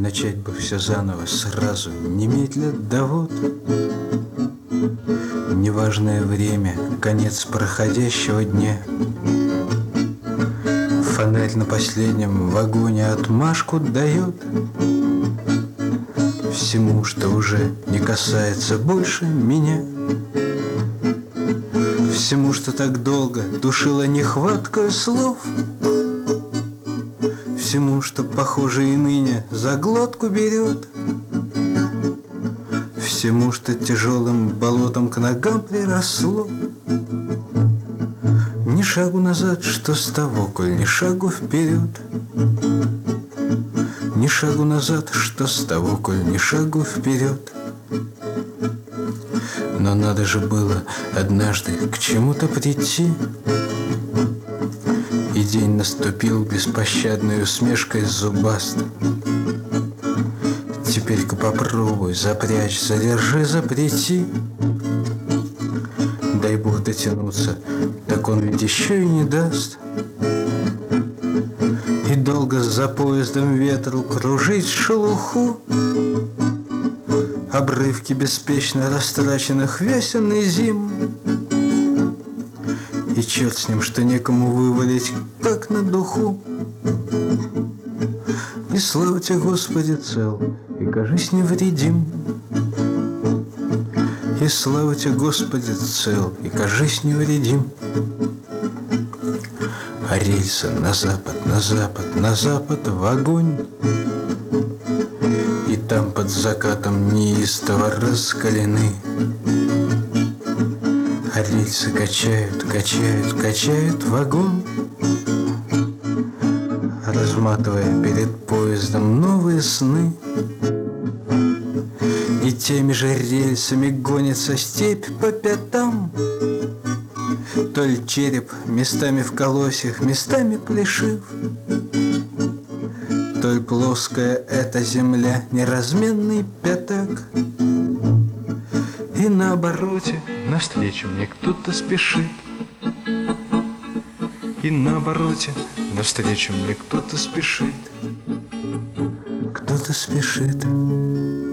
начать бы все заново сразу, немедля да вот. Неважное время, конец проходящего дня. Фонарь на последнем вагоне отмашку дает всему, что уже не касается больше меня, всему, что так долго душила нехватка слов, всему, что, похоже, и ныне за глотку берет, всему, что тяжелым болотом к ногам приросло. Ни шагу назад, что с того, коль ни шагу вперед. Ни шагу назад, что с того, коль ни шагу вперед. Но надо же было однажды к чему-то прийти, и день наступил беспощадной усмешкой зубастой. Теперь-ка попробуй запрячь, задержи, запрети. Дай Бог дотянуться, так он ведь еще и не даст. И долго за поездом ветру кружить шелуху, обрывки беспечно растраченных весен и зим. И черт с ним, что некому вывалить, как на духу. И слава тебе, Господи, цел, и кажись невредим. И слава тебе, Господи, цел, и кажись невредим. А рельсы на запад, на запад, на запад в огонь. И там под закатом неистово раскалены. А рельсы качают, качают, качают вагон, разматывая перед поездом новые сны. И теми же рельсами гонится степь по пятам. То ли череп местами в колосьях, местами плешив, то ли плоская эта земля неразменный пятак. И на обороте навстречу мне кто-то спешит. И на обороте навстречу мне кто-то спешит. Кто-то спешит.